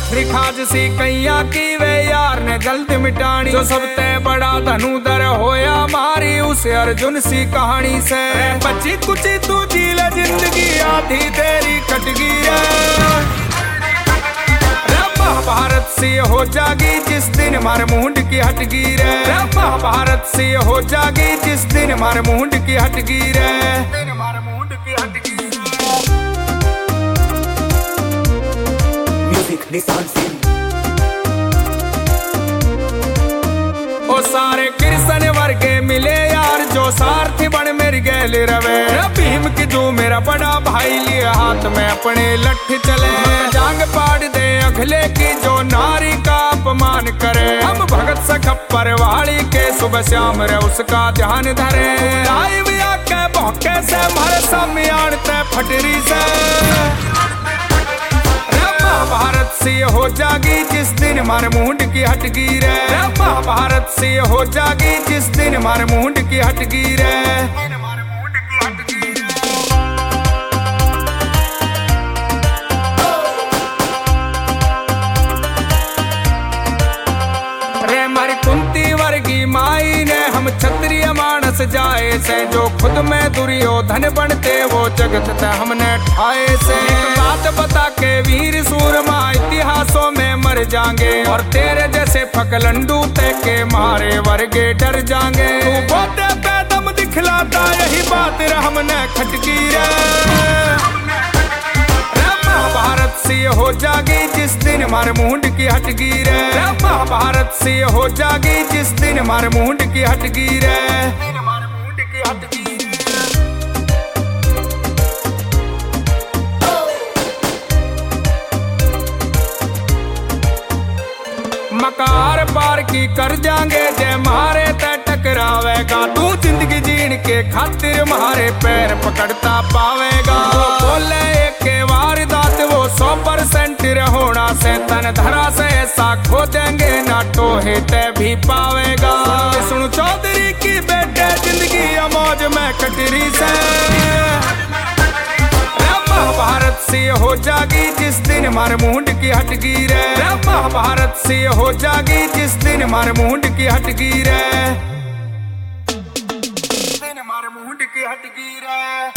रिखाज सी कैया की वे यार ने जल्द मिटानी, जो सबसे बड़ा धनुधर होया मारी उसे अर्जुन सी कहानी से। बची कुची तू जी ले जिंदगी आधी तेरी कटगी है। महाभारत सी हो जागी जिस दिन मार मुंड की हटगी रे। महाभारत सी हो जागी जिस दिन मार मुंड की हटगी रे। म्यूजिक निशान सिंह। ओ सारे कृष्ण वर्गे मिले यार जो सारथी बन मेरी गैल रवे। भीम की जो मेरा बड़ा भाई लिए हाथ में अपने लठ चले। जांग पाड़ दे अगले की जो नारी का अपमान करे। हम भगत सखप्पर वाली के सुबह शाम रे उसका ध्यान धरे। लाइव आके भौके से मारे समियान ते फटरी से। महाभारत सी हो जागी जिस दिन मार मुंड की हटगी रे। महाभारत सी हो जागी जिस दिन मार मुंड की हटगी रे। रे मारी कुंती वर्गी माई ने हम क्षत्रिय मानस जाए से। जो खुद में दुर्योधन बनते वो जगत ते हमने ठाए से। बात बता के वीर सूरमा इतिहासों में मर जाएंगे। और तेरे जैसे फकलंडू ते के मारे वर्गे डर जाएंगे। तू बोते पे दम दिखलाता यही बात हमने खटकी रे। महाभारत सी हो जागी जिस दिन मार मुंड की हटगी रे। महाभारत सी हो जागी जिस दिन मार मुंड की हटगी रे। मकार पार की कर जाएंगे जय मारे ते टकरावेगा। तू जिंदगी जीने के खातिर मारे पैर पकड़ता पावेगा। बोले एक वारदात वो 100% होना से तन धरा से ऐसा खो देंगे ना टोहे ते भी पावेगा। सुन चौधरी की बेटे जिंदगी मौज में कटरी से। महाभारत सी हो जागी जिस दिन मार मुंड की हटगी रे। महाभारत सी हो जागी जिस दिन मार मुंड की हटगी रे।